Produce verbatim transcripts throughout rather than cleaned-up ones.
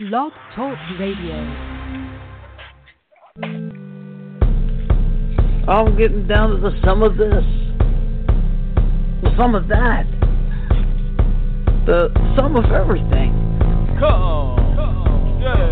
Blog Talk Radio. I'm getting down to the sum of this, the sum of that, the sum of everything. Come, come get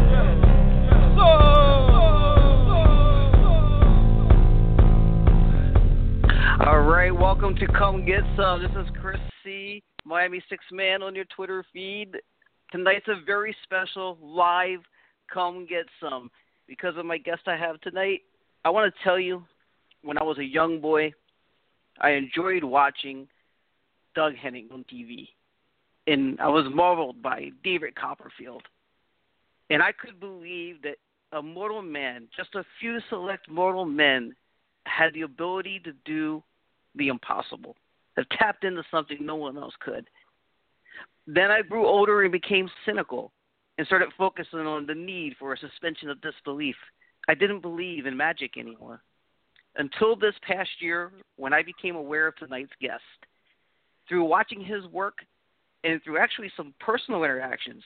some. All right, welcome to Come Get Some. This is Chris C., Miami Six Man on your Twitter feed. Tonight's a very special live Come Get Some. Because of my guest I have tonight, I want to tell you, when I was a young boy, I enjoyed watching Doug Henning on T V. And I was marveled by David Copperfield. And I could believe that a mortal man, just a few select mortal men, had the ability to do the impossible, have tapped into something no one else could. Then I grew older and became cynical and started focusing on the need for a suspension of disbelief. I didn't believe in magic anymore. Until this past year, when I became aware of tonight's guest. Through watching his work and through actually some personal interactions,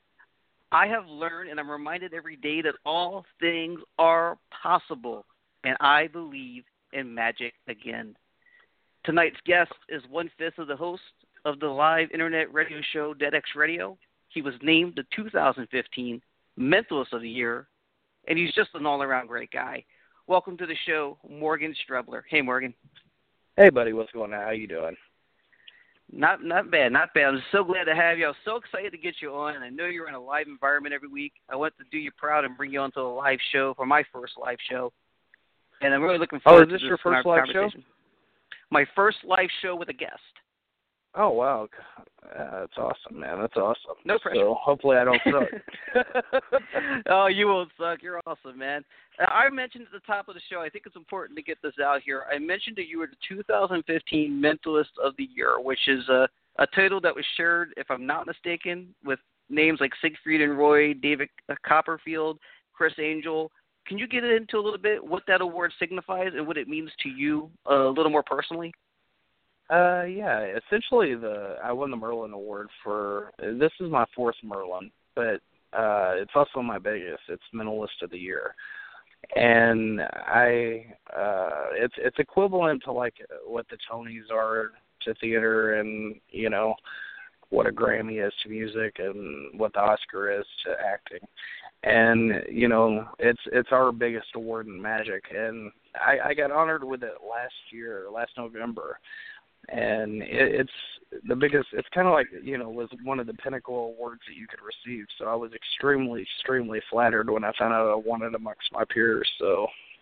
I have learned and I'm reminded every day that all things are possible, and I believe in magic again. Tonight's guest is one-fifth of the host of the live internet radio show DeadX Radio. He was named the two thousand fifteen Mentalist of the Year, and he's just an all-around great guy. Welcome to the show, Morgan Strebler. Hey, Morgan. Hey, buddy. What's going on? How you doing? Not not bad, not bad. I'm so glad to have you. I was so excited to get you on, and I know you're in a live environment every week. I want to do you proud and bring you onto a live show for my first live show, and I'm really looking forward oh, to is this this your first live show? My first live show with a guest. Oh, wow. Uh, that's awesome, man. That's awesome. No pressure. So hopefully I don't suck. Oh, you won't suck. You're awesome, man. I mentioned at the top of the show, I think it's important to get this out here. I mentioned that you were the two thousand fifteen Mentalist of the Year, which is a, a title that was shared, if I'm not mistaken, with names like Siegfried and Roy, David Copperfield, Chris Angel. Can you get into a little bit what that award signifies and what it means to you uh, a little more personally? Uh, yeah, essentially the I won the Merlin Award for, this is my fourth Merlin, but uh, it's also my biggest. It's Mentalist of the Year. And I, uh, it's it's equivalent to like what the Tonys are to theater, and you know what a Grammy is to music, and what the Oscar is to acting. And you know it's it's our biggest award in magic, and I, I got honored with it last year, last November. And it, it's the biggest, it's kind of like, you know, was one of the pinnacle awards that you could receive. So I was extremely, extremely flattered when I found out I won it amongst my peers. So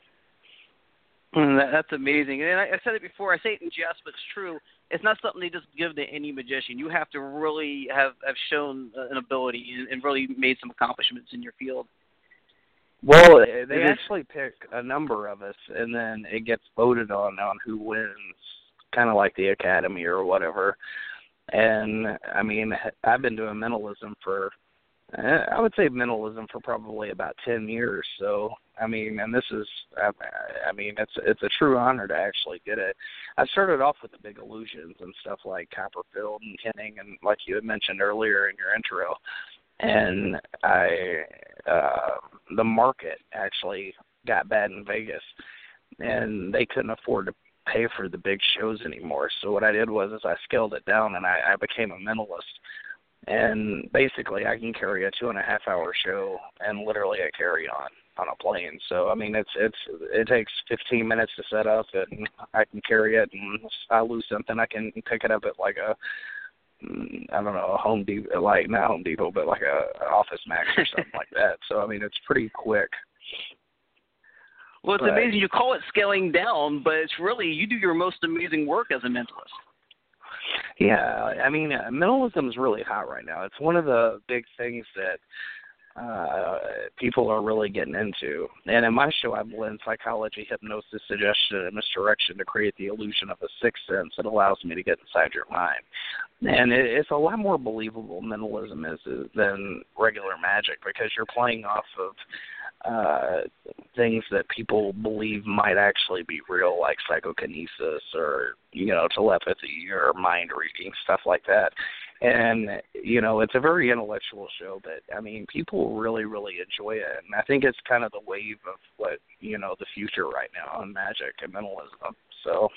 mm, that, that's amazing. And I, I said it before, I say it in jest, but it's true. It's not something they just give to any magician. You have to really have, have shown an ability and, and really made some accomplishments in your field. Well, they actually pick a number of us, and then it gets voted on on who wins. Kind of like the Academy or whatever. And I mean, I've been doing mentalism for, I would say mentalism for probably about ten years. So, I mean, and this is, I, I mean, it's it's a true honor to actually get it. I started off with the big illusions and stuff like Copperfield and Henning, and like you had mentioned earlier in your intro. And I, uh, the market actually got bad in Vegas, and they couldn't afford to pay for the big shows anymore. So what I did was is I scaled it down, and I, I became a mentalist. And basically I can carry a two and a half hour show and literally a carry on on a plane. So I mean it's it's it takes fifteen minutes to set up, and I can carry it, and if I lose something I can pick it up at like a I don't know, a Home Depot, like not Home Depot, but like a, a Office Max or something like that. So I mean it's pretty quick. Well, it's but, amazing. You call it scaling down, but it's really, you do your most amazing work as a mentalist. Yeah, I mean, uh, mentalism is really hot right now. It's one of the big things that uh, people are really getting into. And in my show, I blend psychology, hypnosis, suggestion, and misdirection to create the illusion of a sixth sense that allows me to get inside your mind. And it, it's a lot more believable, mentalism is, is than regular magic, because you're playing off of uh, things that people believe might actually be real, like psychokinesis or, you know, telepathy or mind reading, stuff like that. And, you know, it's a very intellectual show, but, I mean, people really, really enjoy it. And I think it's kind of the wave of what, you know, the future right now in magic and mentalism. So.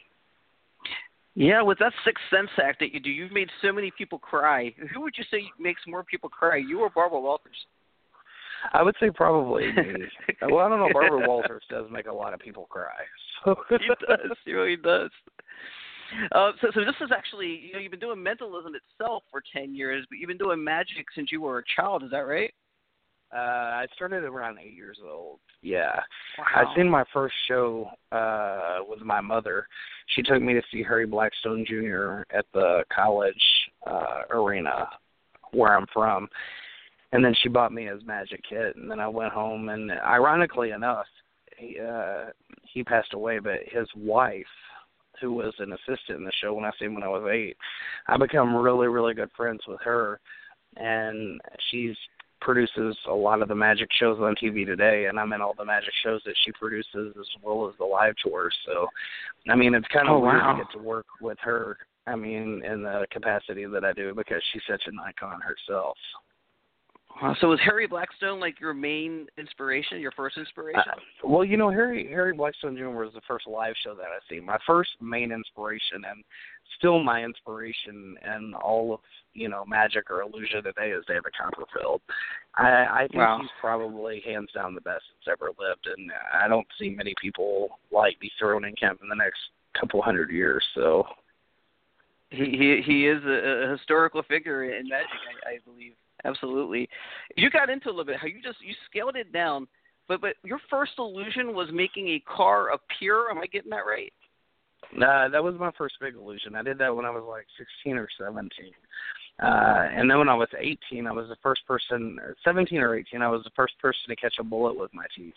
Yeah, with that Sixth Sense act that you do, you've made so many people cry. Who would you say makes more people cry, you or Barbara Walters? I would say probably me. Well, I don't know. Barbara Walters does make a lot of people cry. So. He does. He really does. Uh, so, so this is actually, you know, you've been doing mentalism itself for ten years, but you've been doing magic since you were a child. Is that right? Uh, I started around eight years old. Yeah. Wow. I seen my first show uh, with my mother. She took me to see Harry Blackstone Junior at the college uh, arena where I'm from. And then she bought me his magic kit. And then I went home. And ironically enough, he, uh, he passed away, but his wife, who was an assistant in the show when I seen when I was eight, I become really, really good friends with her. And she's produces a lot of the magic shows on T V today, and I'm in all the magic shows that she produces as well as the live tours. So, I mean, it's kind of oh, weird wow. to get to work with her, I mean, in the capacity that I do, because she's such an icon herself. Uh, so was Harry Blackstone like your main inspiration, your first inspiration? Uh, well, you know, Harry Harry Blackstone Junior was the first live show that I seen. My first main inspiration, and still my inspiration in all of, you know, magic or illusion today, is David Copperfield. I, I think wow. he's probably hands down the best that's ever lived, and I don't see many people like dethroning him in the next couple hundred years. So he he, he is a, a historical figure in magic, I, I believe. Absolutely. You got into a little bit how you just you scaled it down, but but your first illusion was making a car appear. Am I getting that right? Nah, that was my first big illusion. I did that when I was like sixteen or seventeen. Uh, and then when I was eighteen, I was the first person, or seventeen or eighteen, I was the first person to catch a bullet with my teeth.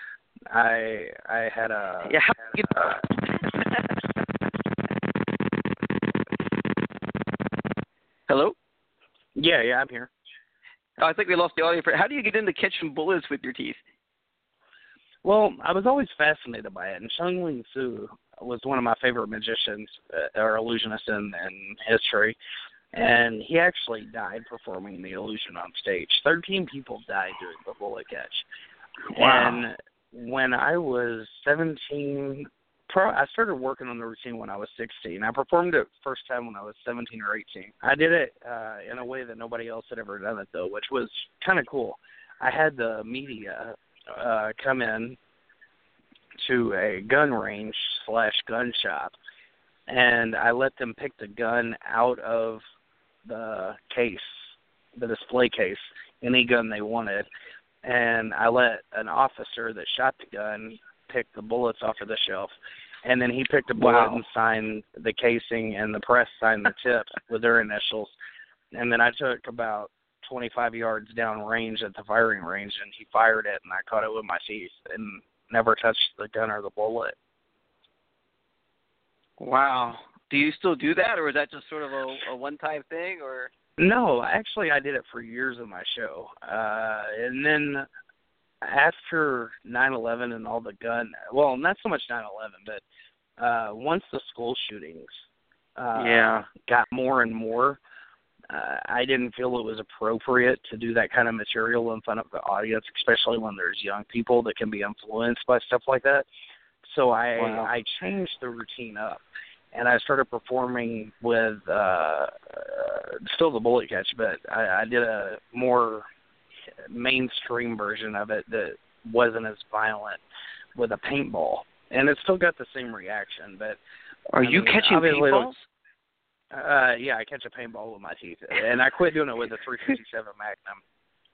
I I had a... Yeah, how had a Hello? Yeah, yeah, I'm here. Oh, I think we lost the audio. For, how do you get into catching bullets with your teeth? Well, I was always fascinated by it, and Chung Ling Soo was one of my favorite magicians uh, or illusionists in, in history, and he actually died performing the illusion on stage. Thirteen people died doing the bullet catch. Wow. And when I was seventeen, pro, I started working on the routine when I was sixteen. I performed it first time when I was seventeen or eighteen. I did it uh, in a way that nobody else had ever done it, though, which was kind of cool. I had the media uh, come in to a gun range slash gun shop, and I let them pick the gun out of the case, the display case, any gun they wanted, and I let an officer that shot the gun pick the bullets off of the shelf, and then he picked a bullet wow. and signed the casing, and the press signed the tip with their initials, and then I took about twenty-five yards down range at the firing range, and he fired it, and I caught it with my teeth and never touched the gun or the bullet. Wow. Do you still do that, or is that just sort of a, a one-time thing, or? No, actually, I did it for years in my show. Uh, and then after nine eleven and all the gun, well, not so much nine eleven, but uh, once the school shootings uh, yeah. got more and more, uh, I didn't feel it was appropriate to do that kind of material in front of the audience, especially when there's young people that can be influenced by stuff like that. So I, wow. I changed the routine up. And I started performing with uh, uh, still the bullet catch, but I, I did a more mainstream version of it that wasn't as violent with a paintball. And it still got the same reaction. But Are I you mean, catching paintballs? Uh, yeah, I catch a paintball with my teeth. And I quit doing it with a three fifty-seven Magnum.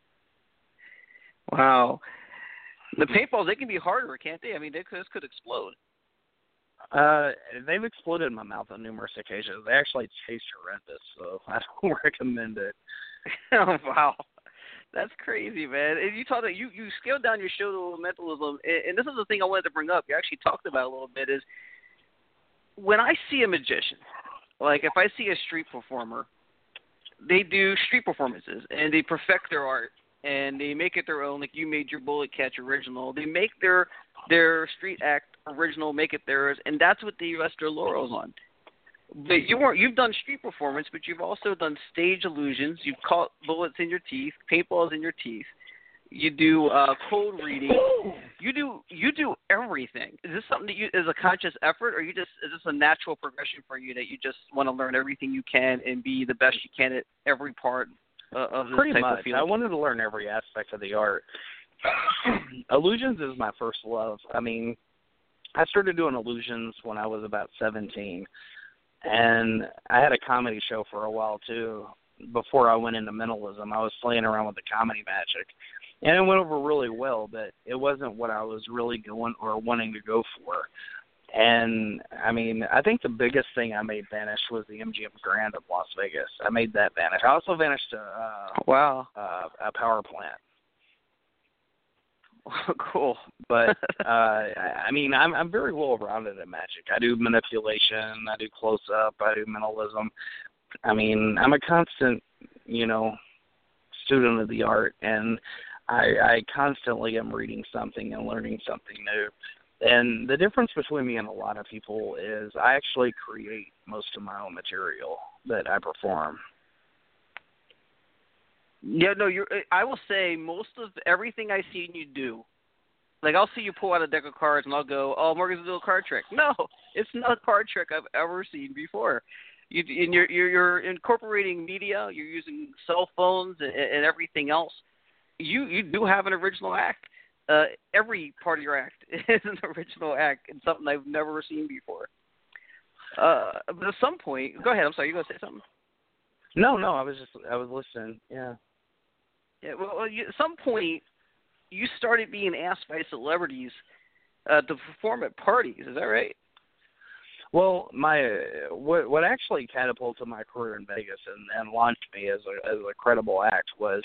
Wow. The paintballs, they can be harder, can't they? I mean, they could, this could explode. Uh, they've exploded in my mouth on numerous occasions. They actually taste horrendous, so I don't recommend it. Oh, wow. That's crazy, man. And you talked, you, you scaled down your show to mentalism, and, and this is the thing I wanted to bring up. You actually talked about a little bit is when I see a magician, like if I see a street performer, they do street performances, and they perfect their art, and they make it their own, like you made your bullet catch original. They make their their street act original, make it theirs, and that's what they rest their laurels on. But you weren't. You've done street performance, but you've also done stage illusions. You've caught bullets in your teeth, paintballs in your teeth. You do uh, code reading. You do you do everything. Is this something that you is a conscious effort, or you just is this a natural progression for you that you just want to learn everything you can and be the best you can at every part uh, of this Pretty type much. of field? I wanted to learn every aspect of the art. Illusions is my first love. I mean, I started doing illusions when I was about seventeen, and I had a comedy show for a while too. Before I went into mentalism, I was playing around with the comedy magic. And it went over really well, but it wasn't what I was really going or wanting to go for. And, I mean, I think the biggest thing I made vanish was the M G M Grand of Las Vegas. I made that vanish. I also vanished a, uh, wow. uh, a power plant. Cool. But, uh, I mean, I'm, I'm very well-rounded at magic. I do manipulation. I do close-up. I do mentalism. I mean, I'm a constant, you know, student of the art, and I, I constantly am reading something and learning something new. And the difference between me and a lot of people is I actually create most of my own material that I perform. Yeah, no, you're. I will say most of everything I see you do, like I'll see you pull out a deck of cards and I'll go, "Oh, Morgan's doing a card trick." No, it's not a card trick I've ever seen before. You, and you're, you're you're incorporating media. You're using cell phones and, and everything else. You you do have an original act. Uh, every part of your act is an original act and something I've never seen before. Uh, but at some point, go ahead. I'm sorry. You going to say something? No, no. I was just I was listening. Yeah. Yeah. Well, you, at some point, you started being asked by celebrities uh, to perform at parties. Is that right? Well, my uh, what what actually catapulted my career in Vegas and, and launched me as a as a credible act was.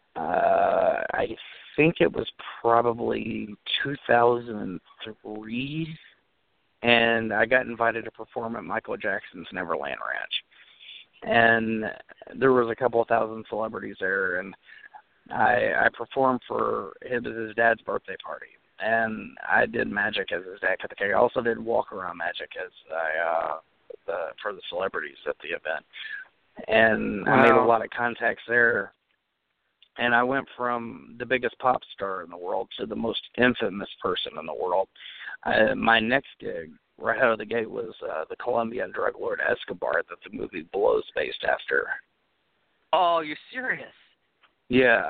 Uh, I think it was probably two thousand three, and I got invited to perform at Michael Jackson's Neverland Ranch. And there was a couple of thousand celebrities there, and I, I performed for his, his dad's birthday party. And I did magic as his dad cut the cake. I also did walk-around magic as I, uh, the, for the celebrities at the event. And wow. I made a lot of contacts there. And I went from the biggest pop star in the world to the most infamous person in the world. Uh, my next gig, right out of the gate, was uh, the Colombian drug lord Escobar that the movie Blow is based after. Oh, you're serious? Yeah.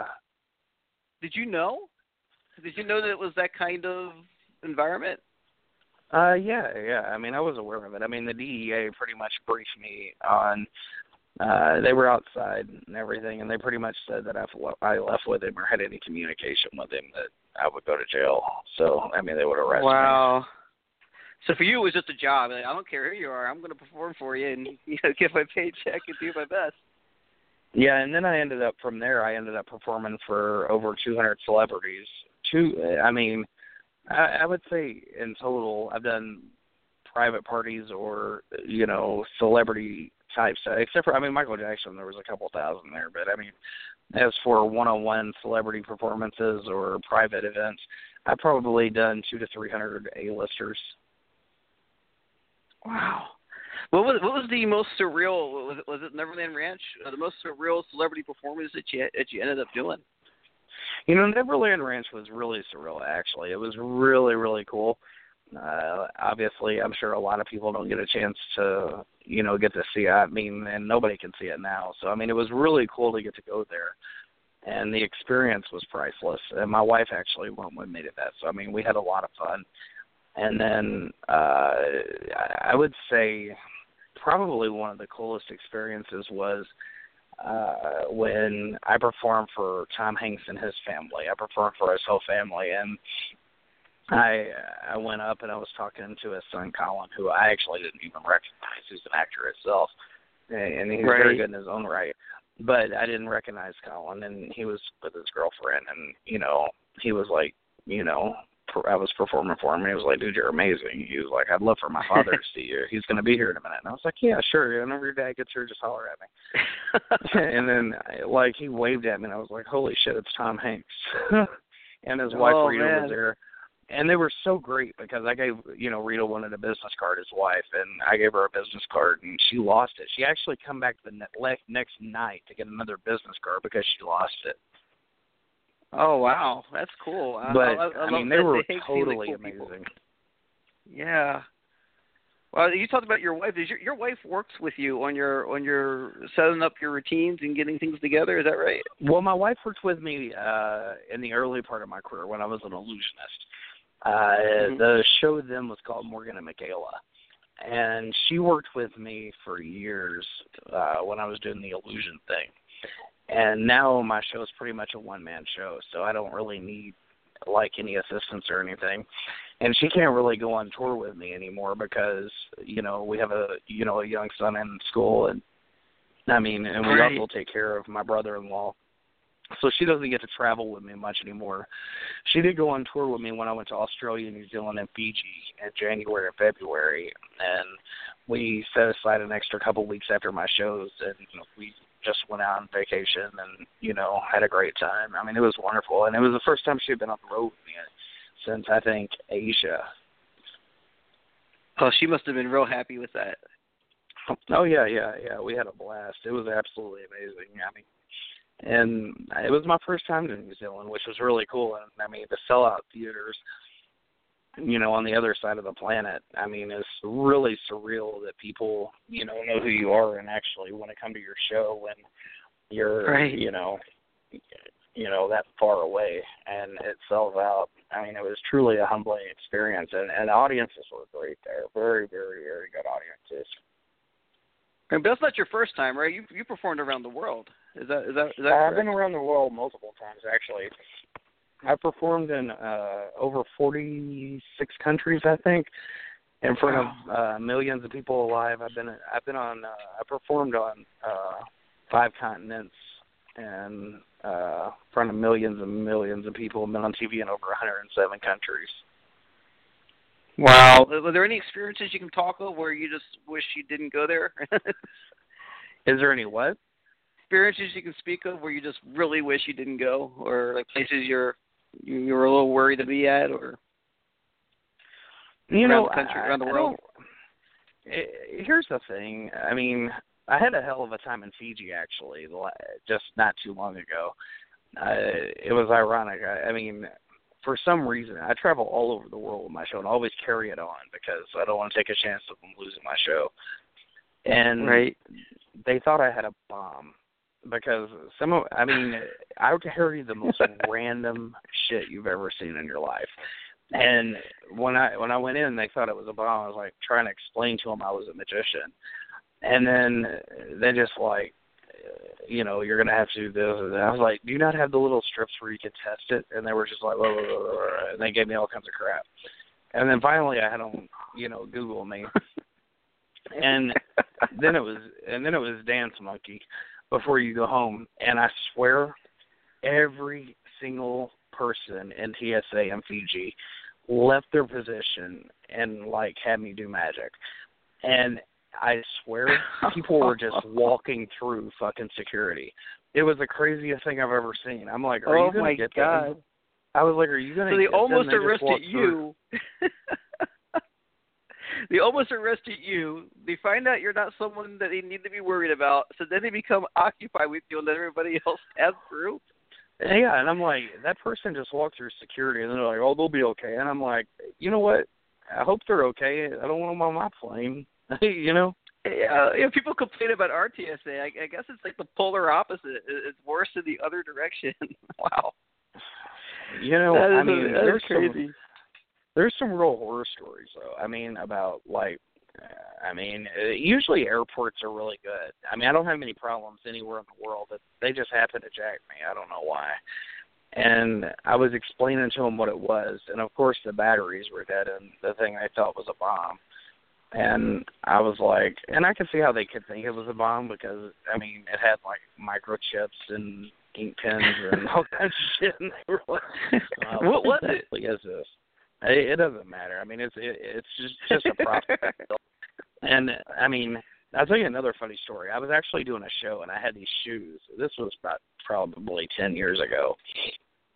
Did you know? Did you know that it was that kind of environment? Uh, yeah, yeah. I mean, I was aware of it. I mean, the D E A pretty much briefed me on. Uh, they were outside and everything, and they pretty much said that if I left with him or had any communication with him, that I would go to jail. So, I mean, they would arrest wow. me. Wow. So for you, it was just a job. Like, I don't care who you are. I'm going to perform for you and you know, get my paycheck and do my best. Yeah, and then I ended up, from there, I ended up performing for over two hundred celebrities. Two, I mean, I, I would say in total, I've done private parties or, you know, celebrity types, except for, I mean, Michael Jackson, there was a couple thousand there, but I mean, as for one-on-one celebrity performances or private events, I've probably done two to three hundred A-listers. Wow. What was what was the most surreal? Was it, was it Neverland Ranch? Uh, the most surreal celebrity performance that you that you ended up doing? You know, Neverland Ranch was really surreal. Actually, it was really really cool. Uh, obviously, I'm sure a lot of people don't get a chance to, you know, get to see it. I mean, and nobody can see it now. So, I mean, it was really cool to get to go there. And the experience was priceless. And my wife actually went with me to that. So, I mean, we had a lot of fun. And then uh, I would say probably one of the coolest experiences was uh, when I performed for Tom Hanks and his family. I performed for his whole family. And I I went up and I was talking to his son Colin, who I actually didn't even recognize. He's an actor himself, and he's right. very good in his own right. But I didn't recognize Colin, and he was with his girlfriend, and you know he was like, you know, I was performing for him, and he was like, "Dude, you're amazing." He was like, "I'd love for my father to see you. He's going to be here in a minute." And I was like, "Yeah, sure. Whenever your dad gets here, just holler at me." And then like he waved at me, and I was like, "Holy shit, it's Tom Hanks!" And his wife oh, Rita man. was there. and they were so great because I gave, you know, Rita wanted a business card, his wife, and I gave her a business card, and she lost it. She actually come back the ne- next night to get another business card because she lost it. Oh, wow. That's cool. But, I, I, I, I mean, they were totally amazing. Yeah. Well, you talked about your wife. Is your your wife works with you on your on your setting up your routines and getting things together? Is that right? Well, my wife worked with me uh, in the early part of my career when I was an illusionist. Uh, mm-hmm. The show then was called Morgan and Michaela, and she worked with me for years uh, when I was doing the illusion thing. And now my show is pretty much a one-man show, so I don't really need like any assistance or anything. And she can't really go on tour with me anymore because, you know, we have a, you know, a young son in school, and I mean, and we right. also take care of my brother-in-law. So she doesn't get to travel with me much anymore. She did go on tour with me when I went to Australia, New Zealand, and Fiji in January and February, and we set aside an extra couple weeks after my shows, and you know, we just went out on vacation and, you know, had a great time. I mean, it was wonderful, and it was the first time she had been on the road with me since, I think, Asia. Oh, she must have been real happy with that. Oh, yeah, yeah, yeah. We had a blast. It was absolutely amazing. I mean, and it was my first time to New Zealand, which was really cool. And, I mean, the sellout theaters, you know, on the other side of the planet, I mean, it's really surreal that people, you know, know who you are and actually want to come to your show when you're, right. you know, you know, that far away, and it sells out. I mean, it was truly a humbling experience, and, and the audiences were great there. Very, very, very good audiences. But that's not your first time, right? You you performed around the world. Is that is that is that I've correct? been around the world multiple times, actually. I performed in uh, over forty-six countries, I think, in front of uh, millions of people alive. I've been I've been on uh, I performed on uh, five continents and uh, in front of millions and millions of people. I've been on T V in over one hundred seven countries. Wow. Were there any experiences you can talk of where you just wish you didn't go there? Is there any what? Experiences you can speak of where you just really wish you didn't go, or like places you're you, you were a little worried to be at, or you around know, the country, I, around the I world? It, here's the thing. I mean, I had a hell of a time in Fiji, actually, just not too long ago. Uh, it was ironic. I, I mean, for some reason, I travel all over the world with my show and always carry it on because I don't want to take a chance of them losing my show. And right. they thought I had a bomb because some of, I mean, I would carry the most random shit you've ever seen in your life. And when I when I went in, they thought it was a bomb. I was like trying to explain to them I was a magician. And then they just like, you know, you're going to have to do this. And I was like, do you not have the little strips where you can test it? And they were just like, blah, blah, blah, blah, and they gave me all kinds of crap. And then finally I had them, you know, Google me. And then it was, and then it was Dance Monkey before you go home. And I swear every single person in T S A in Fiji left their position and like had me do magic. And I swear people were just walking through fucking security. It was the craziest thing I've ever seen. I'm like, are oh you going to get God. them? I was like, are you going to so get they almost them? They arrested you. They almost arrested you. They find out you're not someone that they need to be worried about. So then they become occupied with you and let everybody else pass through. Yeah, and I'm like, that person just walked through security, and they're like, oh, they'll be okay. And I'm like, you know what? I hope they're okay. I don't want them on my plane. You know? Yeah, you know, people complain about our T S A. I, I guess it's like the polar opposite. It's worse in the other direction. Wow. You know, that is I mean, a, there's crazy. Some, there's some real horror stories, though. I mean, about, like, I mean, usually airports are really good. I mean, I don't have many problems anywhere in the world, but they just happen to jack me. I don't know why. And I was explaining to them what it was, and, of course, the batteries were dead, and the thing they thought was a bomb. And I was like, and I could see how they could think it was a bomb because, I mean, it had, like, microchips and ink pens and all kinds of shit. And they were like, uh, what was it? What is this? It, it doesn't matter. I mean, it's it, it's just, just a profit. And, I mean, I'll tell you another funny story. I was actually doing a show, and I had these shoes. This was about probably ten years ago.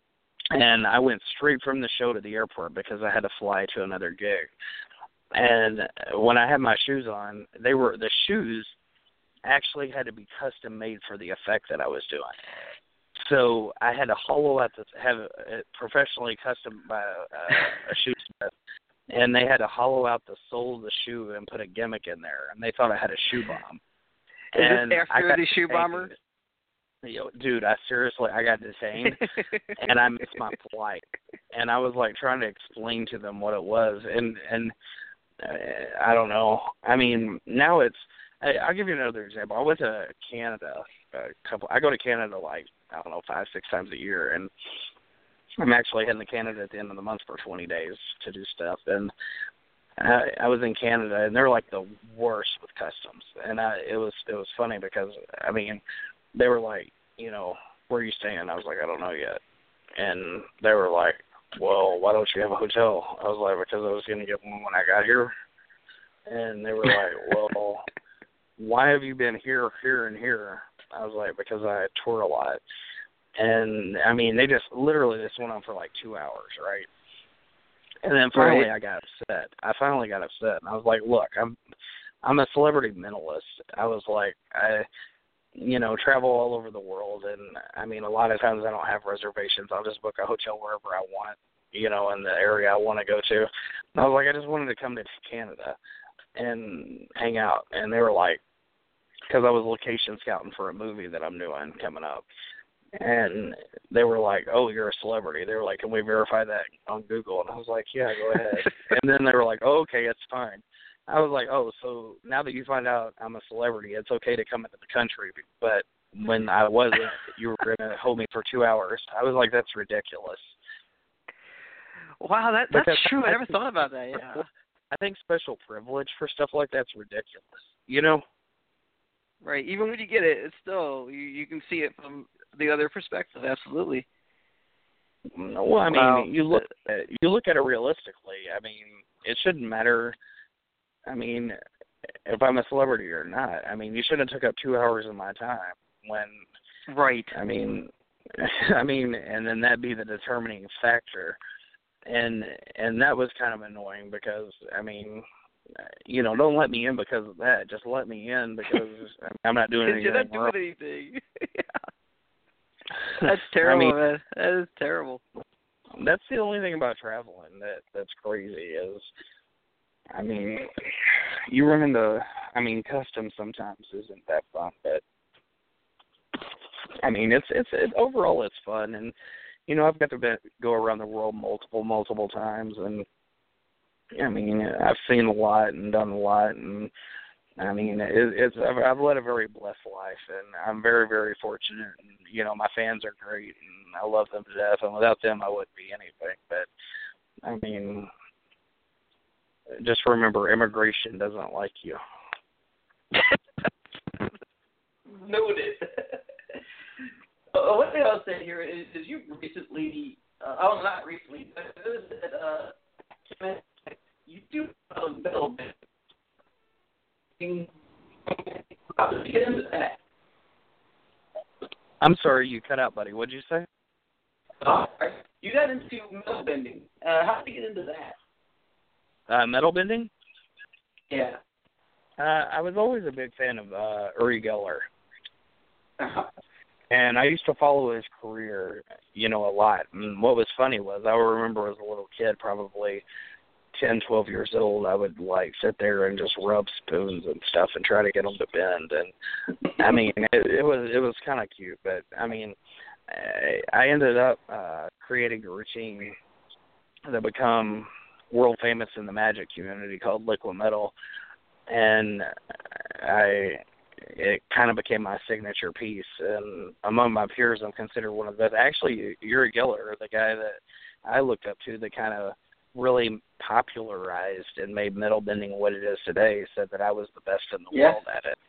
And I went straight from the show to the airport because I had to fly to another gig. And when I had my shoes on, they were the shoes actually had to be custom made for the effect that I was doing. So I had to hollow out the have it professionally custom by a, a shoesmith, and they had to hollow out the sole of the shoe and put a gimmick in there, and they thought I had a shoe bomb. Is and this after the shoe detained. bomber? Yo, dude, I seriously, I got detained, and I missed my flight, and I was like trying to explain to them what it was, and and uh, I don't know. I mean, now it's. I, I'll give you another example. I went to Canada a couple. I go to Canada like I don't know five, six times a year, and I'm actually heading to Canada at the end of the month for twenty days to do stuff. And I, I was in Canada, and they're like the worst with customs. And I, it was it was funny because I mean. They were like, you know, where are you staying? I was like, I don't know yet. And they were like, well, why don't you have a hotel? I was like, because I was going to get one when I got here. And they were like, well, why have you been here, here, and here? I was like, because I tour a lot. And, I mean, they just literally this went on for like two hours, right? And then finally right. I got upset. I finally got upset. And I was like, look, I'm I'm a celebrity mentalist. I was like, I... you know, travel all over the world. And, I mean, a lot of times I don't have reservations. I'll just book a hotel wherever I want, you know, in the area I want to go to. And I was like, I just wanted to come to Canada and hang out. And they were like, because I was location scouting for a movie that I'm doing coming up. And they were like, oh, you're a celebrity. They were like, can we verify that on Google? And I was like, yeah, go ahead. And then they were like, oh, okay, it's fine. I was like, oh, so now that you find out I'm a celebrity, it's okay to come into the country. But when I wasn't, you were going to hold me for two hours. I was like, that's ridiculous. Wow, that that's because true. I, I never think, thought about that, yeah. I think special privilege for stuff like that's ridiculous, you know? Right. Even when you get it, it's still, you, you can see it from the other perspective, absolutely. Well, I mean, wow. you look at it, you look at it realistically. I mean, it shouldn't matter. I mean, if I'm a celebrity or not. I mean, you shouldn't have took up two hours of my time when. Right. I mean, I mean, and then that be the determining factor, and and that was kind of annoying because I mean, you know, don't let me in because of that. Just let me in because I'm not doing anything. You're not wrong. doing anything. That's terrible, I mean, man. That is terrible. That's the only thing about traveling that that's crazy is. I mean, you run into, I mean, customs sometimes isn't that fun, but, I mean, it's, it's, it, overall it's fun, and, you know, I've got to be, go around the world multiple, multiple times, and, I mean, I've seen a lot and done a lot, and, I mean, it, it's, I've, I've led a very blessed life, and I'm very, very fortunate, and, you know, my fans are great, and I love them to death, and without them I wouldn't be anything, but, I mean... just remember, immigration doesn't like you. Noted. uh, one thing I'll say here is, is you recently, uh, oh, not recently, but it was that, uh, you do a metal bit. I'll get into that. I'm sorry, you cut out, buddy. What did you say? Uh, you got into metal bending. Uh, how did you get into that? Uh, metal bending? Yeah. Uh, I was always a big fan of uh, Uri Geller. Uh-huh. And I used to follow his career, you know, a lot. And what was funny was I remember as a little kid, probably ten, twelve years old, I would, like, sit there and just rub spoons and stuff and try to get them to bend. And, I mean, it, it was it was kind of cute. But, I mean, I, I ended up uh, creating a routine that become world famous in the magic community called Liquid Metal, and I it kind of became my signature piece. And among my peers, I'm considered one of the best. Actually, Uri Geller, the guy that I looked up to, that kind of really popularized and made metal bending what it is today, said that I was the best in the yeah. world at it.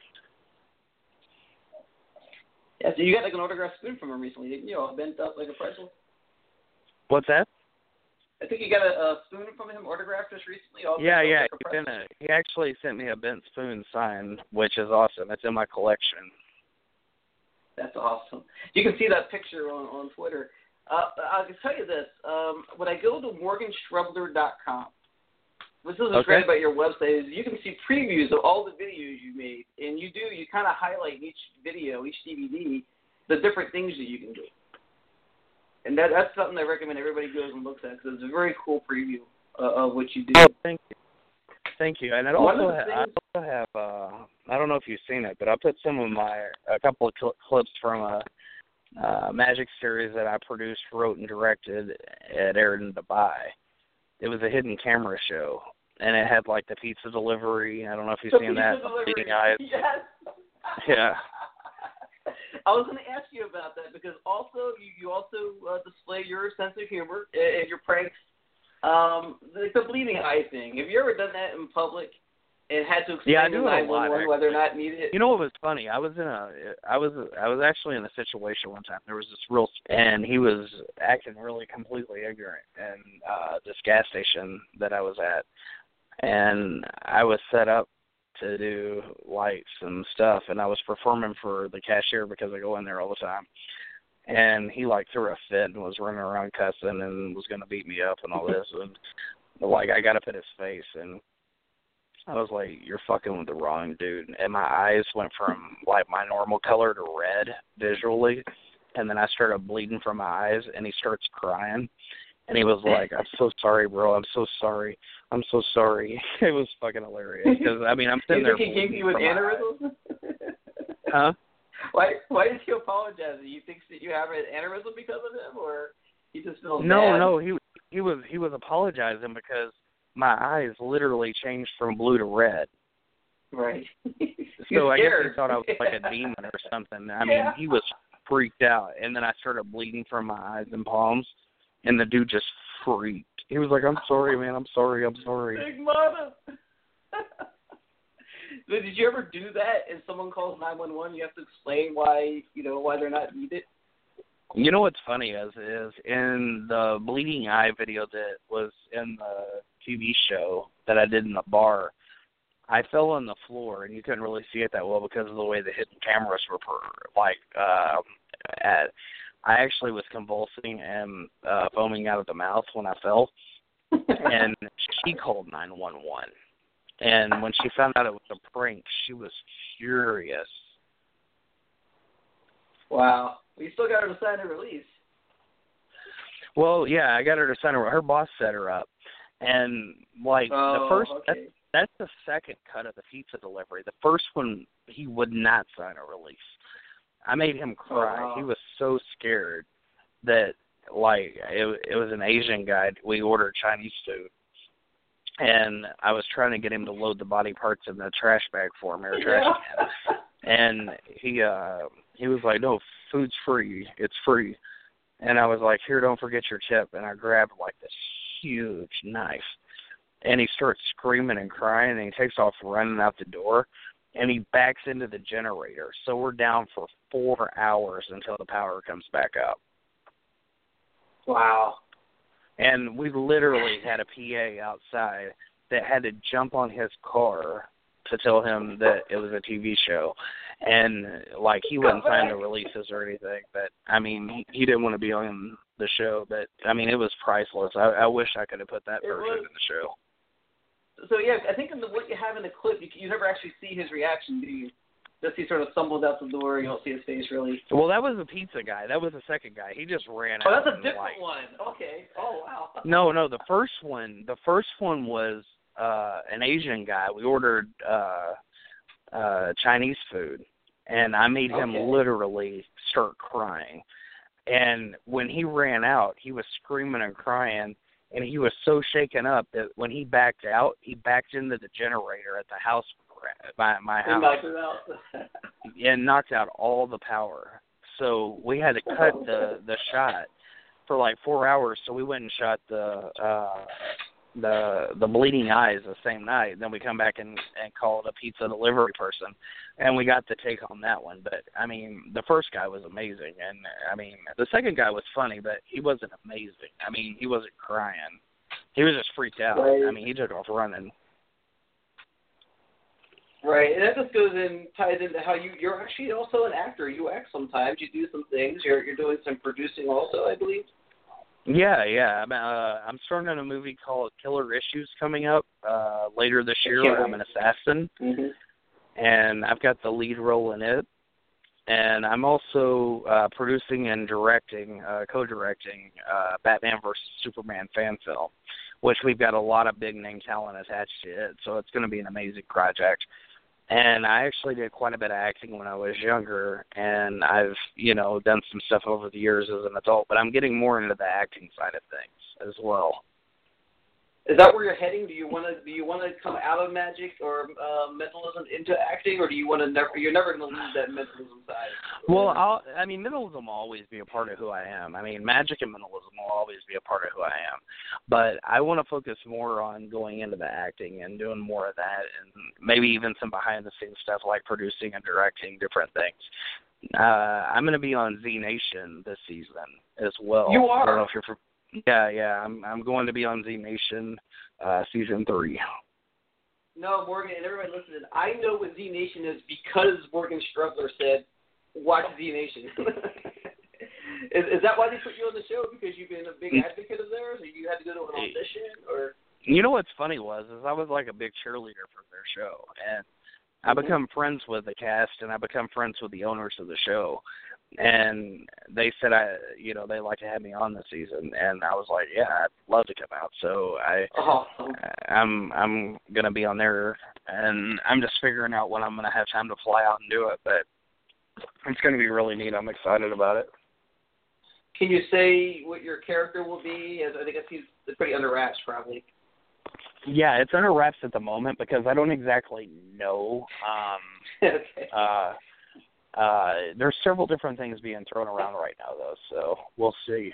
Yeah, so you got like an autographed spoon from him recently, didn't you? All bent up like a pretzel. What's that? I think you got a, a spoon from him autographed just recently. All Yeah, yeah. Like He, a, he actually sent me a bent spoon signed, which is awesome. It's in my collection. That's awesome. You can see that picture on, on Twitter. Uh, I can tell you this. Um, when I go to morgan strubler dot com, this is what's okay. great about your website is you can see previews of all the videos you made, and you do you kind of highlight each video, each D V D, the different things that you can do. And that that's something I recommend everybody goes and looks at because it's a very cool preview uh, of what you do. Oh, thank you. Thank you. And it One also, of the ha- I also have, uh, I don't know if you've seen it, but I put some of my, a couple of cl- clips from a uh, magic series that I produced, wrote, and directed. It aired in Dubai. It was a hidden camera show, and it had, like, the pizza delivery. I don't know if you've the seen that. Delivery. Eyes. Yes. Yeah. I was going to ask you about that because also you, you also uh, display your sense of humor and your pranks. Um, the, the bleeding eye thing. Have you ever done that in public and had to explain yeah, I do to it a lot, whether or not needed? You know what was funny? I was in a, I was, I was actually in a situation one time. There was this real, and he was acting really completely ignorant in uh, this gas station that I was at, and I was set up to do lights and stuff, and I was performing for the cashier because I go in there all the time. And he, like, threw a fit and was running around cussing and was going to beat me up and all this. And, like, I got up in his face, and I was like, you're fucking with the wrong dude. And my eyes went from, like, my normal color to red visually. And then I started bleeding from my eyes, and he starts crying. And he was like, I'm so sorry, bro. I'm so sorry. I'm so sorry. It was fucking hilarious. Because, I mean, I'm sitting there. You think he gave you an aneurysm? Huh? Why Why did he apologize? Do you think that you have an aneurysm because of him, or he just feels no, bad? No, he he was he was apologizing because my eyes literally changed from blue to red. Right. So I guess scared. he thought I was like a demon or something. I yeah. mean, he was freaked out, and then I started bleeding from my eyes and palms, and the dude just freaked. He was like, "I'm sorry, man. I'm sorry. I'm sorry." Big mama. So did you ever do that? If someone calls nine one one, you have to explain why, you know, why they're not needed? You know what's funny is, is in the bleeding eye video that was in the T V show that I did in the bar, I fell on the floor, and you couldn't really see it that well because of the way the hidden cameras were, per, like, uh, at. I actually was convulsing and uh, foaming out of the mouth when I fell, and she called nine one one. And when she found out it was a prank, she was furious. Wow. Well, you still got her to sign a release. Well, yeah, I got her to sign her. Her boss set her up. And, like, oh, the first, okay. that's, that's the second cut of the pizza delivery. The first one, he would not sign a release. I made him cry. Oh, wow. He was so scared that, like, it, it was an Asian guy. We ordered Chinese food. And I was trying to get him to load the body parts in the trash bag for me, or trash yeah. can. And he uh, he was like, "No, food's free. It's free." And I was like, "Here, don't forget your tip." And I grabbed, like, this huge knife. And he starts screaming and crying, and he takes off running out the door. And he backs into the generator. So we're down for four hours until the power comes back up. Wow. And we literally had a P A outside that had to jump on his car to tell him that it was a T V show. And, like, he wouldn't sign the releases or anything. But, I mean, he, he didn't want to be on the show. But, I mean, it was priceless. I, I wish I could have put that version in the show. So, yeah, I think in the, what you have in the clip, you, you never actually see his reaction, do you? Just he sort of stumbled out the door. You don't see his face, really. Well, that was the pizza guy. That was the second guy. He just ran oh, out. Oh, that's a different like, one. Okay. Oh, wow. No, no, the first one, the first one was uh, an Asian guy. We ordered uh, uh, Chinese food, and I made him okay. literally start crying. And when he ran out, he was screaming and crying, and he was so shaken up that when he backed out, he backed into the generator at the house, my, my house, knocked it out. and knocked out all the power. So we had to cut the, the shot for like four hours. So we went and shot the uh, the the bleeding eyes the same night. Then we come back and, and called a pizza delivery person, and we got the take on that one. But I mean, the first guy was amazing, and I mean, the second guy was funny, but he wasn't amazing. I mean, he wasn't crying. He was just freaked out. Right. I mean, he took off running. Right, and that just goes in, ties into how you, you're actually also an actor. You act sometimes. You do some things. You're you're doing some producing also, I believe. Yeah, yeah. I'm, uh, I'm starting a movie called Killer Issues coming up uh, later this year. Can't I'm an assassin, mm-hmm. and I've got the lead role in it. And I'm also uh, producing and directing, uh, co-directing uh, Batman versus Superman fan film, which we've got a lot of big-name talent attached to it, so it's going to be an amazing project. And I actually did quite a bit of acting when I was younger, and I've, you know, done some stuff over the years as an adult, but I'm getting more into the acting side of things as well. Is that where you're heading? Do you want to do you want to come out of magic or uh, mentalism into acting, or do you want to never? You're never going to lose that mentalism side. Well, I'll, I mean, mentalism will always be a part of who I am. I mean, magic and mentalism will always be a part of who I am. But I want to focus more on going into the acting and doing more of that, and maybe even some behind-the-scenes stuff like producing and directing different things. Uh, I'm going to be on Z Nation this season as well. You are. I don't know if you're. Yeah, yeah. I'm I'm going to be on Z Nation uh, season three. No, Morgan, and everybody listening, I know what Z Nation is because Morgan Strugler said, "Watch Z Nation." is, is that why they put you on the show? Because you've been a big advocate of theirs, or you had to go to an audition, or? You know what's funny was is I was like a big cheerleader for their show, and I mm-hmm. become friends with the cast, and I become friends with the owners of the show. And they said, I, you know, they like to have me on this season, and I was like, yeah, I'd love to come out. So I, awesome. I'm, I'm gonna be on there, and I'm just figuring out when I'm gonna have time to fly out and do it. But it's gonna be really neat. I'm excited about it. Can you say what your character will be? As I think he's pretty under wraps, probably. Yeah, it's under wraps at the moment because I don't exactly know. Um, okay. Uh. Uh, there's several different things being thrown around right now, though, so we'll see.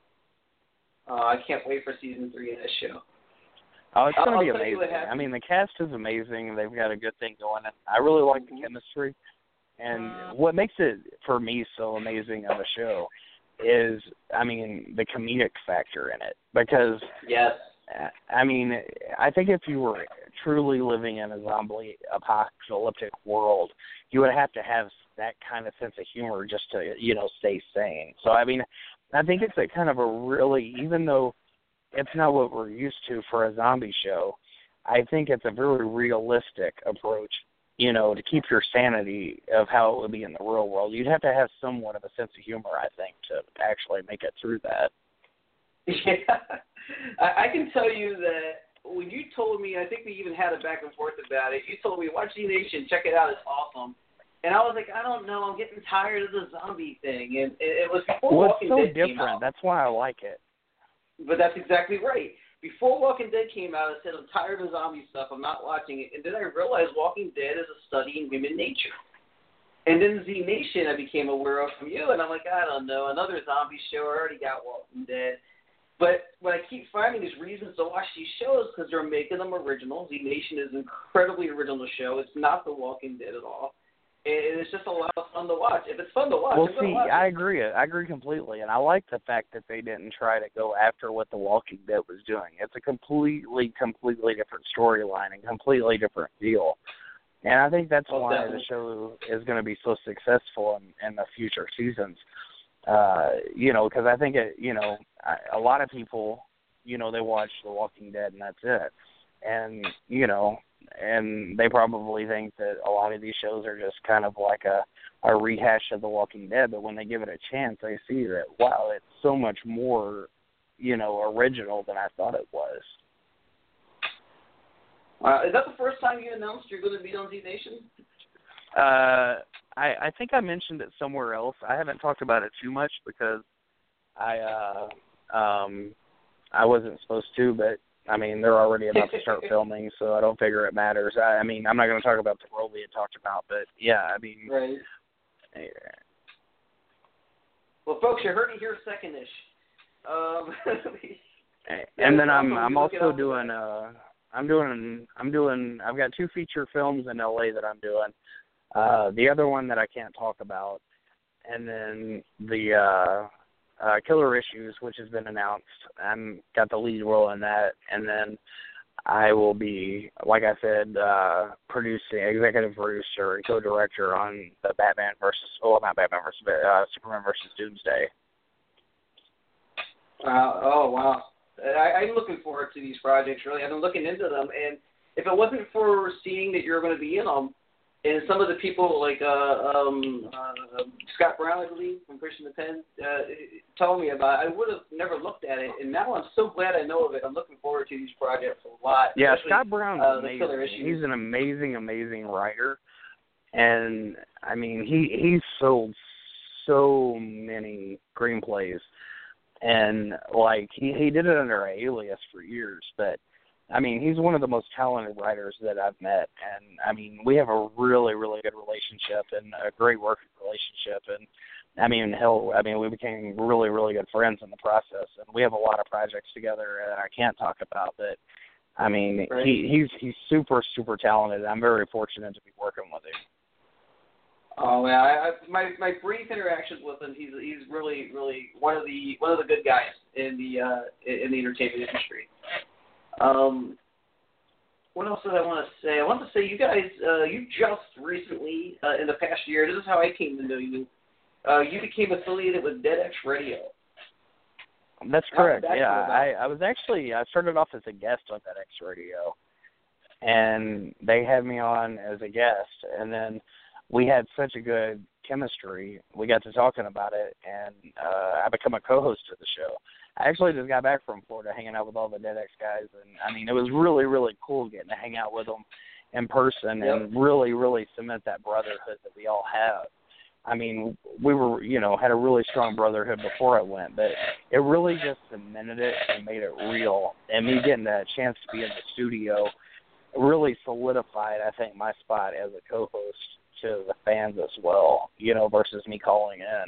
Uh, I can't wait for season three of this show. Oh, it's going to be I'll amazing. I mean, the cast is amazing. They've got a good thing going. I really like the chemistry. And what makes it, for me, so amazing of a show is, I mean, the comedic factor in it. Because, yes. I mean, I think if you were truly living in a zombie apocalyptic world, you would have to have that kind of sense of humor just to, you know, stay sane. So, I mean, I think it's a kind of a really, even though it's not what we're used to for a zombie show, I think it's a very realistic approach, you know, to keep your sanity of how it would be in the real world. You'd have to have somewhat of a sense of humor, I think, to actually make it through that. Yeah. I can tell you that when you told me, I think we even had a back and forth about it, you told me, watch Z Nation, check it out, it's awesome. And I was like, I don't know, I'm getting tired of the zombie thing. And it was before well, Walking it's so Dead came different. out. That's why I like it. But that's exactly right. Before Walking Dead came out, I said, I'm tired of zombie stuff, I'm not watching it. And then I realized Walking Dead is a study in human nature. And then Z Nation I became aware of from you, and I'm like, I don't know, another zombie show, I already got Walking Dead. But when I keep finding these reasons to watch these shows because they're making them original. Z Nation is an incredibly original show. It's not The Walking Dead at all. And it's just a lot of fun to watch. If it's fun to watch, well, I'm see, watch I it. agree. I agree completely, and I like the fact that they didn't try to go after what The Walking Dead was doing. It's a completely, completely different storyline and completely different deal. And I think that's oh, why definitely. the show is going to be so successful in, in the future seasons. Uh, you know, because I think, it, you know, a lot of people, you know, they watch The Walking Dead and that's it. And, you know, and they probably think that a lot of these shows are just kind of like a, a rehash of The Walking Dead. But when they give it a chance, they see that, wow, it's so much more, you know, original than I thought it was. Uh, is that the first time you announced you're going to be on Z Nation? Uh, I, I think I mentioned it somewhere else. I haven't talked about it too much because I uh, um, I wasn't supposed to, but, I mean, they're already about to start filming, so I don't figure it matters. I, I mean, I'm not going to talk about the role we had talked about, but, yeah, I mean. Right. Yeah. Well, folks, you heard it here second-ish. Um, and then I'm I'm also doing uh I'm doing I'm doing I've got two feature films in L A that I'm doing. Uh, the other one that I can't talk about, and then the uh, uh, Killer Issues, which has been announced. I'm got the lead role in that, and then I will be, like I said, uh, producing, executive producer and co-director on the Batman versus, well, not Batman versus, uh, Superman versus Doomsday. Uh, oh, wow. I, I'm looking forward to these projects, really. I've been looking into them, and if it wasn't for seeing that you're going to be in them, and some of the people like uh, um, uh, Scott Brown, I believe, from Christian the Pen, uh, telling me about it, I would have never looked at it, and now I'm so glad I know of it. I'm looking forward to these projects a lot. Yeah, Scott Brown's uh, amazing. He's an amazing, amazing writer, and, I mean, he he's sold so many screenplays, and, like, he, he did it under an alias for years, but I mean, he's one of the most talented writers that I've met, and, I mean, we have a really, really good relationship and a great working relationship, and, I mean, hell, I mean, we became really, really good friends in the process, and we have a lot of projects together that I can't talk about, but, I mean, right. he, he's he's super, super talented, and I'm very fortunate to be working with him. Oh yeah, I, I, my my brief interactions with him, he's he's really, really one of the one of the good guys in the uh, in the entertainment industry. Um, what else did I want to say? I want to say you guys, uh, you just recently, uh, in the past year, this is how I came to know you, uh, you became affiliated with Dead X Radio. That's correct, yeah. I, I was actually, I started off as a guest on Dead X Radio, and they had me on as a guest, and then we had such a good chemistry, we got to talking about it, and uh, I became a co-host of the show. I actually just got back from Florida hanging out with all the Dead X guys, and, I mean, it was really, really cool getting to hang out with them in person yep. and really, really cement that brotherhood that we all have. I mean, we were, you know, had a really strong brotherhood before I went, but it really just cemented it and made it real. And me getting that chance to be in the studio really solidified, I think, my spot as a co-host to the fans as well, you know, versus me calling in.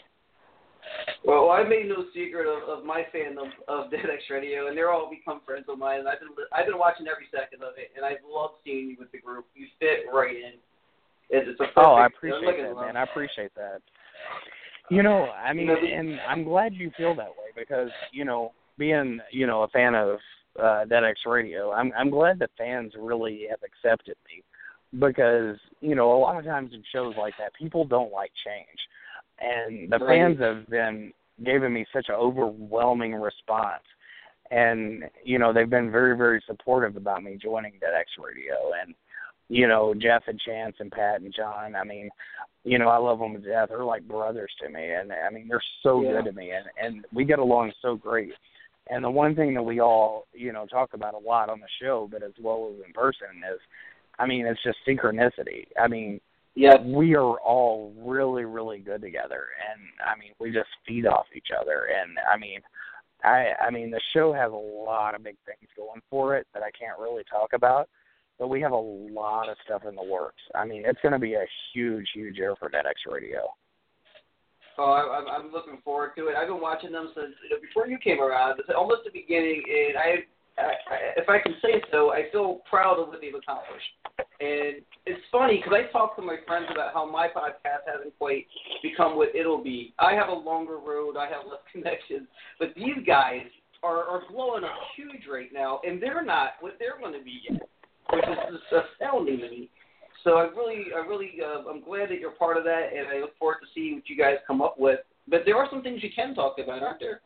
Well, I made no secret of, of my fandom of Dead X Radio, and they're all become friends of mine. And I've been I've been watching every second of it, and I've loved seeing you with the group. You fit right in. It's, it's a perfect, oh, I appreciate like that, man. I appreciate that. You know, I mean, and I'm glad you feel that way because you know, being you know a fan of uh, Dead X Radio, I'm I'm glad that fans really have accepted me because you know a lot of times in shows like that, people don't like change. And the right. fans have been giving me such an overwhelming response. And, you know, they've been very, very supportive about me joining Dead X Radio. And, you know, Jeff and Chance and Pat and John, I mean, you know, I love them to death. They're like brothers to me. And, I mean, they're so yeah. good to me. And, and we get along so great. And the one thing that we all, you know, talk about a lot on the show, but as well as in person is, I mean, it's just synchronicity. I mean, Yep. we are all really, really good together, and I mean, we just feed off each other. And I mean, I, I mean, the show has a lot of big things going for it that I can't really talk about, but we have a lot of stuff in the works. I mean, it's going to be a huge, huge year for Dead X Radio. Oh, I, I'm looking forward to it. I've been watching them since you know, before you came around. It's almost the beginning, and I, I, if I can say so, I feel proud of what they've accomplished. And it's funny because I talk to my friends about how my podcast hasn't quite become what it'll be. I have a longer road. I have less connections. But these guys are, are blowing up huge right now, and they're not what they're going to be yet, which is just astounding to me. So I really, I really, uh, I'm glad that you're part of that, and I look forward to seeing what you guys come up with. But there are some things you can talk about, aren't there?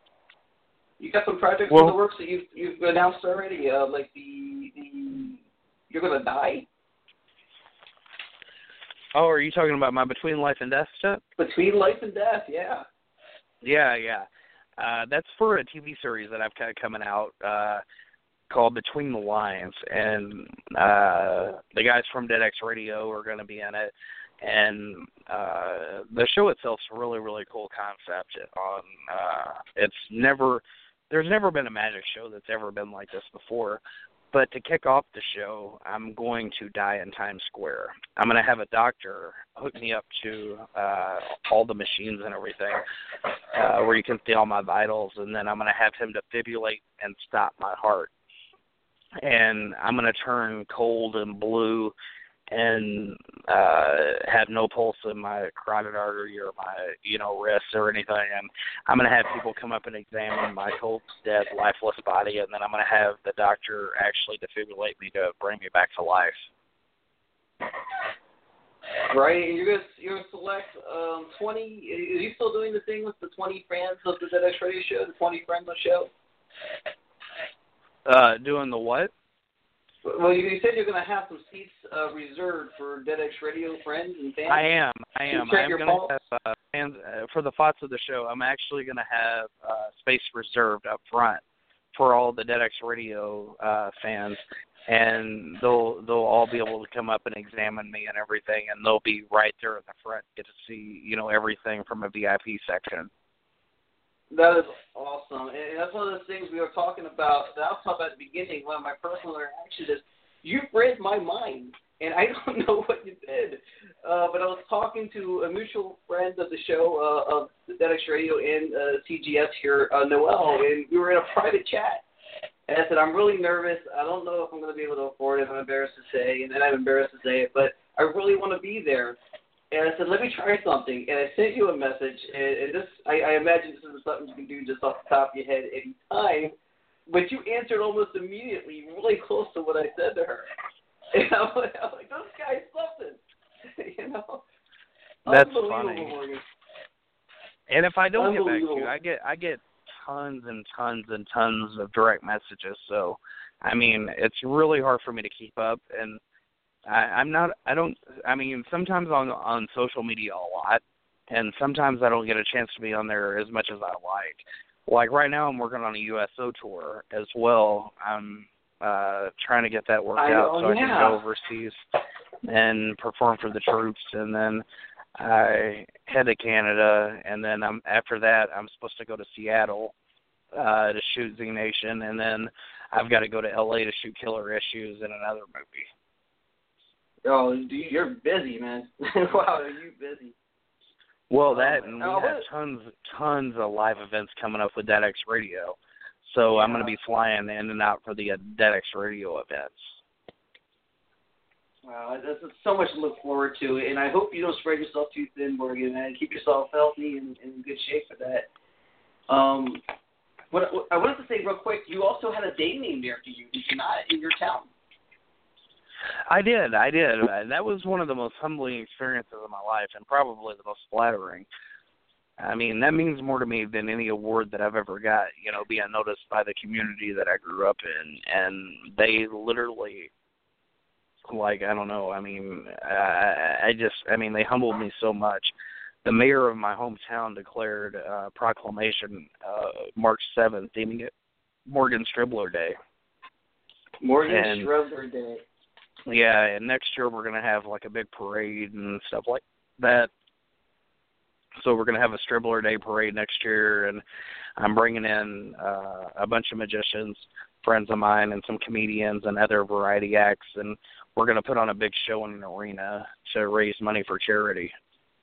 You got some projects well, in the works that you've, you've announced already, uh, like the the You're Gonna Die? Oh, are you talking about my Between Life and Death stuff? Between Life and Death, yeah. Yeah, yeah. Uh, that's for a T V series that I've got coming out uh, called Between the Lines, and uh, the guys from Dead X Radio are going to be in it. And uh, the show itself's a really, really cool concept. On uh, it's never, there's never been a magic show that's ever been like this before. But to kick off the show, I'm going to die in Times Square. I'm going to have a doctor hook me up to uh, all the machines and everything, uh, where you can see all my vitals, and then I'm going to have him defibrillate and stop my heart. And I'm going to turn cold and blue and uh, have no pulse in my carotid artery or my, you know, wrist or anything. And I'm going to have people come up and examine my cold, dead, lifeless body, and then I'm going to have the doctor actually defibrillate me to bring me back to life. Right, and you're gonna you're gonna select um, twenty. Are you still doing the thing with the twenty fans of the Dead X Radio show? The twenty friends of the show. Uh, doing the what? Well, you, you said you're gonna have some seats uh, reserved for Dead X Radio friends and fans. I am. I am. Check I'm your gonna pulse. have uh, fans uh, for the thoughts of the show. I'm actually gonna have uh, space reserved up front for all the Dead X Radio uh, fans. And they'll they'll all be able to come up and examine me and everything, and they'll be right there at the front, get to see, you know, everything from a V I P section. That is awesome, and that's one of those things we were talking about. That I was talking about at the beginning. One of my personal interactions is you've read my mind, and I don't know what you did, uh, but I was talking to a mutual friend of the show uh, of the Dead X Radio and uh, C G S here, uh, Noel, and we were in a private chat. And I said, I'm really nervous. I don't know if I'm going to be able to afford it. I'm embarrassed to say, and then I'm embarrassed to say it, but I really want to be there. And I said, let me try something. And I sent you a message, and, and this, I, I imagine this is something you can do just off the top of your head any time. But you answered almost immediately, really close to what I said to her. And I'm like, I'm like this guy's something. You know? That's funny. Morgan. And if I don't get back to you, I get I get tons and tons and tons of direct messages. So, I mean, it's really hard for me to keep up. And I, I'm not, I don't, I mean, sometimes on on social media a lot, and sometimes I don't get a chance to be on there as much as I like. Like right now I'm working on a U S O tour as well. I'm uh, trying to get that worked I out know, so yeah. I can go overseas and perform for the troops, and then I head to Canada, and then I'm after that I'm supposed to go to Seattle uh, to shoot Z Nation, and then I've got to go to L A to shoot Killer Issues in another movie. Oh, you're busy, man. Wow, are you busy? Well, that, and we oh, have tons, tons of live events coming up with Dead X Radio, so yeah. I'm going to be flying in and out for the uh, Dead X Radio events. Wow, that's so much to look forward to, and I hope you don't spread yourself too thin, Morgan, and keep yourself healthy and in good shape for that. Um, what, what I wanted to say real quick, you also had a day named after you, did you not, in your town? I did, I did. That was one of the most humbling experiences of my life, and probably the most flattering. I mean, that means more to me than any award that I've ever got, you know, being noticed by the community that I grew up in. And they literally, like, I don't know, I mean, I, I just, I mean, they humbled me so much. The mayor of my hometown declared a proclamation uh, March seventh, deeming it Morgan Stribbler Day. Morgan and, Stribbler Day. Yeah, and next year we're going to have, like, a big parade and stuff like that. So we're going to have a Stribbler Day parade next year, and I'm bringing in uh, a bunch of magicians, friends of mine, and some comedians and other variety acts, and we're going to put on a big show in an arena to raise money for charity.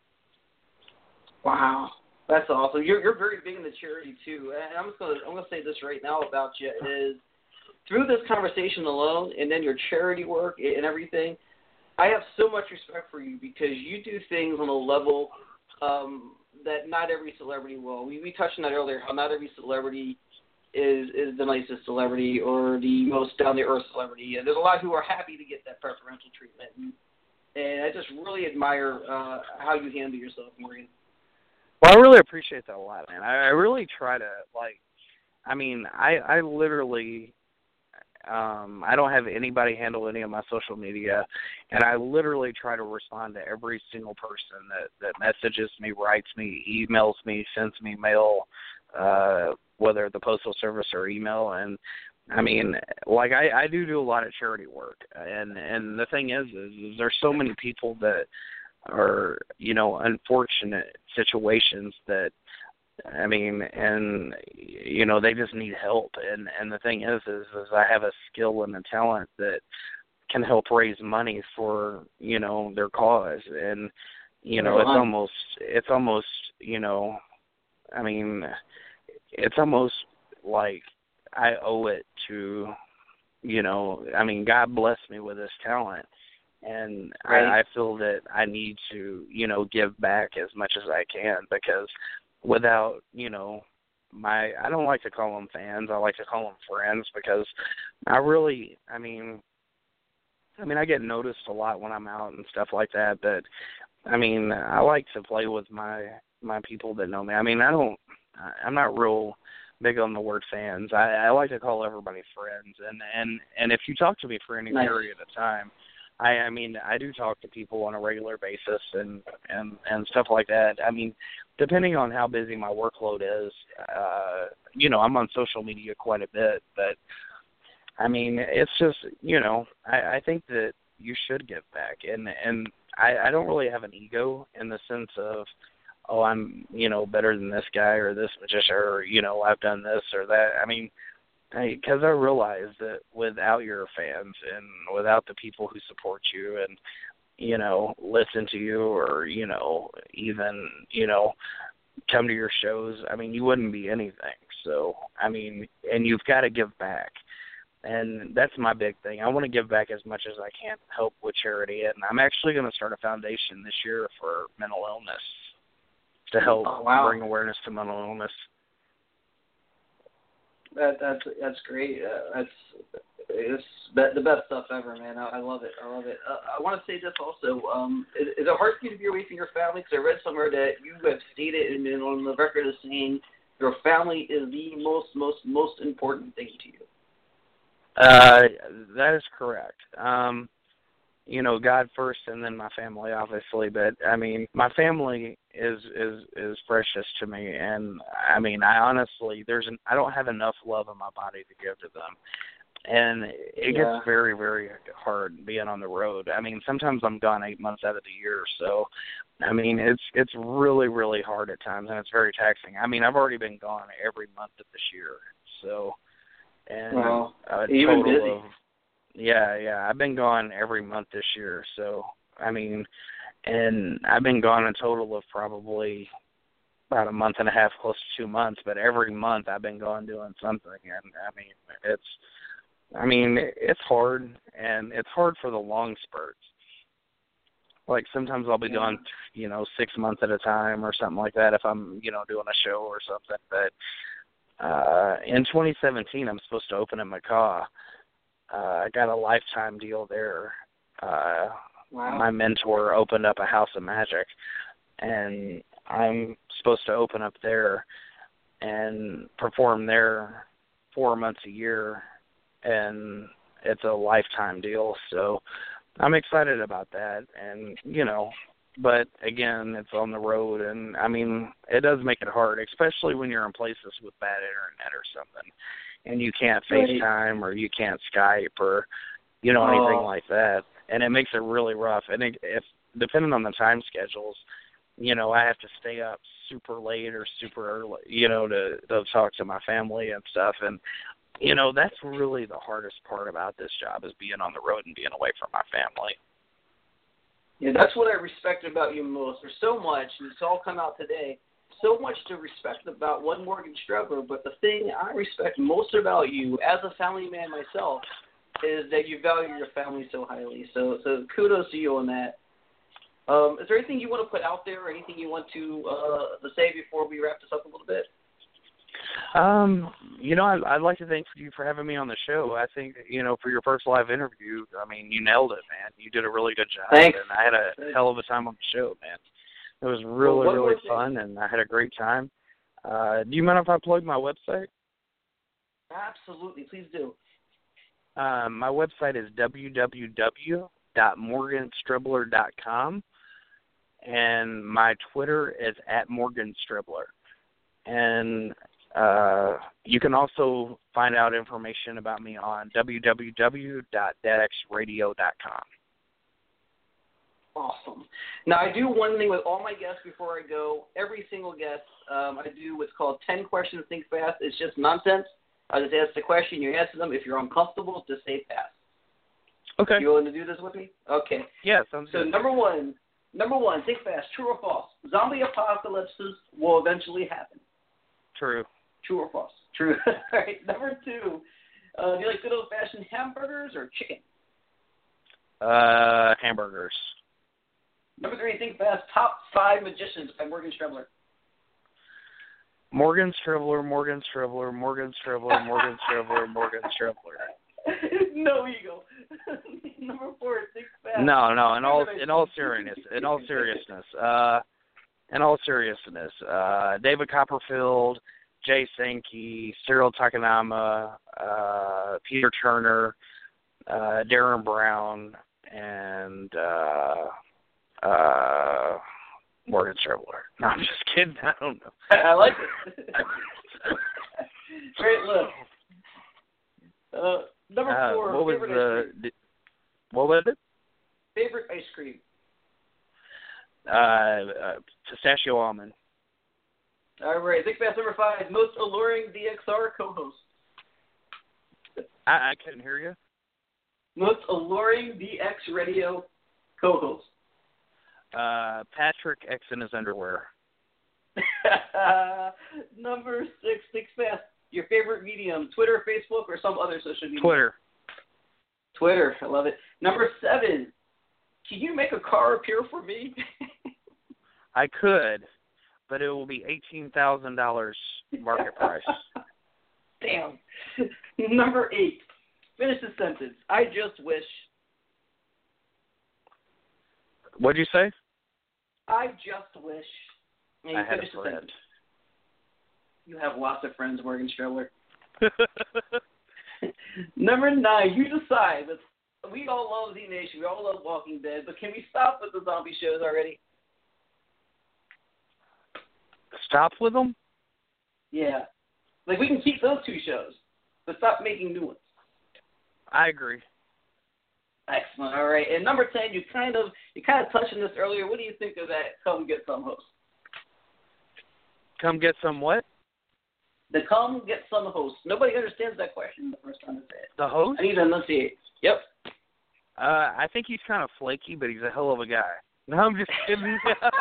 Wow, that's awesome. You're you're very big in the charity too, and I'm just gonna I'm gonna say this right now about you is through this conversation alone, and then your charity work and everything, I have so much respect for you because you do things on a level um, that not every celebrity will. We we touched on that earlier. How not every celebrity is is the nicest celebrity or the most down to earth celebrity, and there's a lot who are happy to get that preferential treatment. And, and I just really admire uh, how you handle yourself, Morgan. Well, I really appreciate that a lot, man. I, I really try to, like, I mean, I, I literally, um, I don't have anybody handle any of my social media, and I literally try to respond to every single person that, that messages me, writes me, emails me, sends me mail, uh, whether the postal service or email. And, I mean, like, I, I do do a lot of charity work, and, and the thing is, is, is there's so many people that are, you know, unfortunate situations that, I mean, and, you know, they just need help. And, and the thing is, is, is I have a skill and a talent that can help raise money for, you know, their cause. And, you know, it's almost, it's almost, you know, I mean, it's almost like I owe it to, you know, I mean, God blessed me with this talent. And right. I, I feel that I need to, you know, give back as much as I can, because without, you know, my, I don't like to call them fans. I like to call them friends, because I really, I mean, I mean, I get noticed a lot when I'm out and stuff like that, but I mean, I like to play with my, my people that know me. I mean, I don't, I'm not real big on the word fans. I, I like to call everybody friends, and, and, and if you talk to me for any nice. period of time, I, I mean, I do talk to people on a regular basis and, and, and stuff like that. I mean, depending on how busy my workload is, uh, you know, I'm on social media quite a bit, but I mean, it's just, you know, I, I think that you should give back, and, and I, I don't really have an ego in the sense of, oh, I'm, you know, better than this guy or this magician, or, you know, I've done this or that. I mean, because I, I realize that without your fans and without the people who support you and, you know, listen to you, or, you know, even, you know, come to your shows, I mean, you wouldn't be anything. So, I mean, and you've got to give back. And that's my big thing. I want to give back as much as I can, help with charity. And I'm actually going to start a foundation this year for mental illness to help oh, wow. bring awareness to mental illness. That that's that's great. Uh, that's it's the best stuff ever, man. I, I love it. I love it. Uh, I want to say this also. Um, is, is it hard for you to be away from your family? Because I read somewhere that you have stated and been on the record as saying your family is the most, most, most important thing to you. Uh, that is correct. Um, you know, God first, and then my family, obviously. But I mean, my family is is is precious to me, and I mean, I honestly, there's an, I don't have enough love in my body to give to them, and it yeah. gets very, very hard being on the road. I mean, sometimes I'm gone eight months out of the year, so I mean, it's it's really, really hard at times, and it's very taxing. I mean, I've already been gone every month of this year, so. And well, a even total busy. of, yeah, yeah, I've been gone every month this year. So, I mean, and I've been gone a total of probably about a month and a half, close to two months. But every month I've been gone doing something. And, I mean, it's, I mean, it's hard, and it's hard for the long spurts. Like, sometimes I'll be yeah. gone, you know, six months at a time or something like that if I'm, you know, doing a show or something. But Uh, in twenty seventeen, I'm supposed to open in Macau. Uh, I got a lifetime deal there. Uh, wow. My mentor opened up a House of Magic, and I'm supposed to open up there and perform there four months a year, and it's a lifetime deal. So I'm excited about that, and, you know, but, again, it's on the road, and, I mean, it does make it hard, especially when you're in places with bad internet or something, and you can't FaceTime or you can't Skype or, you know, anything oh. like that, and it makes it really rough. And it, if depending on the time schedules, you know, I have to stay up super late or super early, you know, to, to talk to my family and stuff, and, you know, that's really the hardest part about this job, is being on the road and being away from my family. Yeah, that's what I respect about you most. There's so much, and it's all come out today, so much to respect about one Morgan Strebler, but the thing I respect most about you, as a family man myself, is that you value your family so highly. So so kudos to you on that. Um, is there anything you want to put out there, or anything you want to, uh, to say before we wrap this up a little bit? Um, you know, I'd, I'd like to thank you for having me on the show. I think, you know, for your first live interview, I mean, you nailed it, man. You did a really good job. Thanks. And I had a Thanks. hell of a time on the show, man. It was really, well, really fun, and I had a great time. Uh, do you mind if I plug my website? Absolutely. Please do. Um, my website is w w w dot morgan strebler dot com, and my Twitter is at Morgan Strebler. And uh, you can also find out information about me on w w w dot dead x radio dot com. Awesome. Now, I do one thing with all my guests before I go. Every single guest, um, I do what's called ten questions, think fast. It's just nonsense. I just ask the question, you answer them. If you're uncomfortable, just say pass. Okay. You willing to do this with me? Okay. Yeah, sounds so good. number one, number one, think fast. True or false? Zombie apocalypses will eventually happen. True. True or false? True. All right. Number two, uh, do you like good old-fashioned hamburgers or chicken? Uh, hamburgers. Number three, Think Fast, Top Five Magicians by Morgan Strebler. Morgan Strebler, Morgan Strebler, Morgan Strebler, Morgan Strebler, Morgan Strebler. No ego. Number four, Think Fast. No, no. In all, in all seriousness, in all seriousness, uh, in all seriousness, uh, David Copperfield, Jay Sankey, Cyril Takanama, uh, Peter Turner, uh, Darren Brown, and uh, uh, Morgan Strebler. No, I'm just kidding. I don't know. I like it. Great look. Uh, number uh, four, what was favorite the, ice cream. what was it? Favorite ice cream. Uh, uh, pistachio almond. All right, Think Fast. Number five, most alluring D X R co-host. I, I couldn't hear you. Most alluring D X radio co-host. Uh, Patrick X in his underwear. Number six, Think Fast. Your favorite medium, Twitter, Facebook, or some other social media? Twitter. Twitter, I love it. Number seven, can you make a car appear for me? I could, but it will be eighteen thousand dollars market price. Damn. Number eight, finish the sentence. I just wish. What'd you say? I just wish. And you I had finish a the friend. sentence. You have lots of friends, Morgan Strebler. Number nine, you decide. Let's, we all love Z Nation. We all love Walking Dead, but can we stop with the zombie shows already? Stop with them? Yeah. Like, we can keep those two shows, but stop making new ones. I agree. Excellent. All right. And number ten, you kind of you kind of touched on this earlier. What do you think of that Come Get Some host? Come get some what? The Come Get Some host. Nobody understands that question the first time I say it. The host? I need to enunciate. Yep. Uh, I think he's kind of flaky, but he's a hell of a guy. No, I'm just kidding.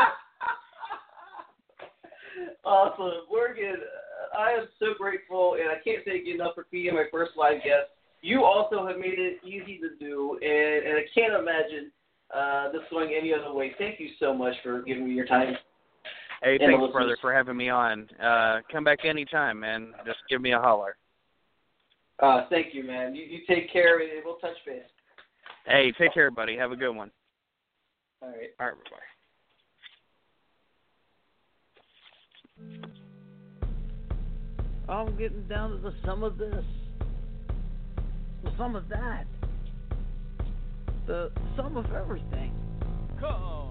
Awesome. Morgan, I am so grateful, and I can't thank you enough for being my first live guest. You also have made it easy to do, and, and I can't imagine uh, this going any other way. Thank you so much for giving me your time. Hey, And thanks, brother, for having me on. Uh, come back anytime, man. Just give me a holler. Uh, thank you, man. You, you take care, and we'll touch base. Hey, take care, buddy. Have a good one. All right. All right, bye-bye. I'm getting down to the some of this, the some of that, the sum of everything. Come